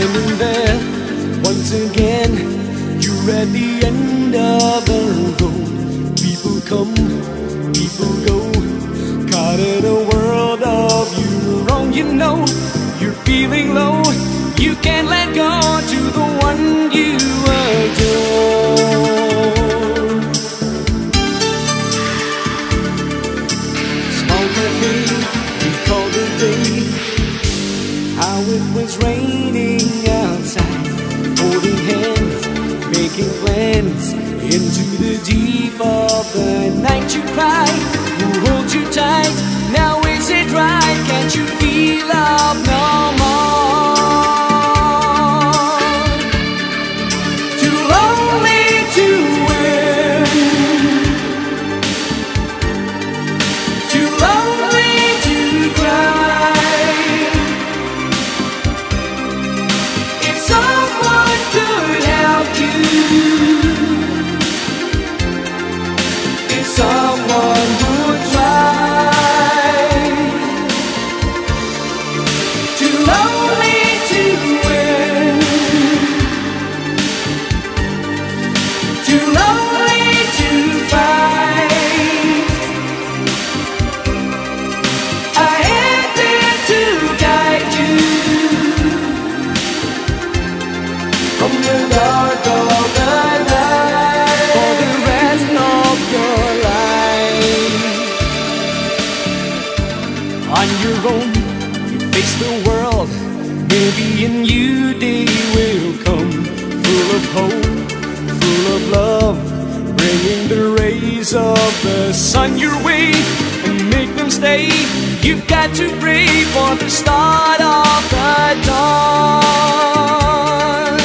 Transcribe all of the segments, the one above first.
Standing there once again, you're at the end of the road. People come, people go, caught in a world of you wrong. You know you're feeling low, you can't let go to the one you adore. Small cafe, we called it day. How it was raining outside, holding hands, making plans. Into the deep of the night you cry, who holds you tight? Now is it right? Can't you feel love no more? Too lonely to win, too lonely to cry. If someone could help you, if someone would try. Too lonely to win, too lonely to fight. I am there to guide you from the dark of the night for the rest of your life. On your own, you face the world. Maybe a new day will come, full of hope, full of love, bringing the rays of the sun your way and make them stay. You've got to pray for the start of the dawn.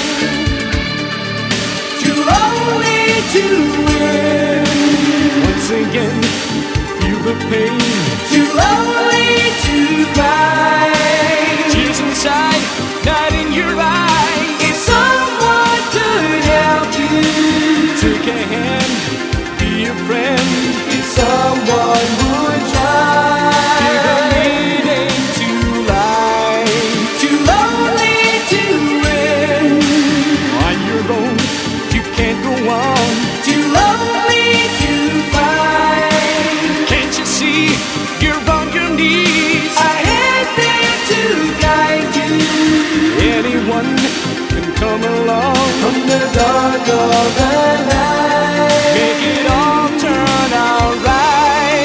Too lonely to win, once again feel the pain. Too lonely to cry, tears inside, not in your eyes. If someone could help you, take a hand, be a friend. If someone would try, give a meaning to life. Too lonely to win, on your own you can't go on. Too lonely to fight, can't you see you're on your knees? I am there to guide you. Anyone can come along from the dark of the night, make it all turn out right.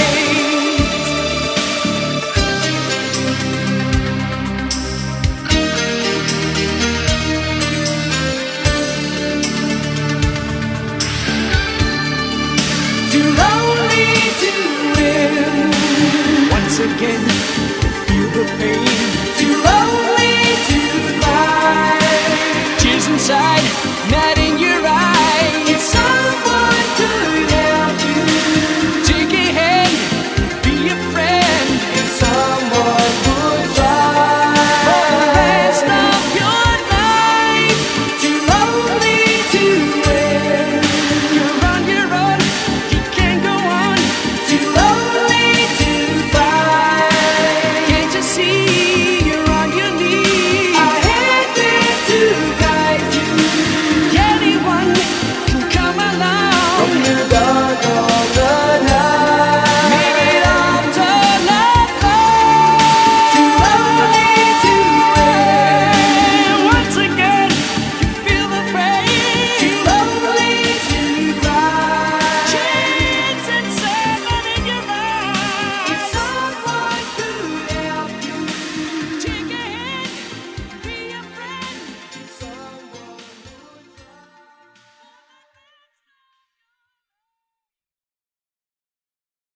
Too lonely to win, once again feel the pain. Too lonely to cry, tears inside, not